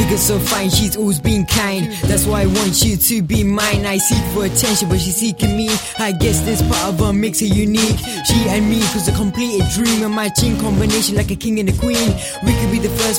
girl so fine, she's always been kind. That's why I want you to be mine. I seek for attention, but she's seeking me. I guess this part of her makes her unique. She and me, cause a complete dream, a matching combination like a king and a queen. We could be the first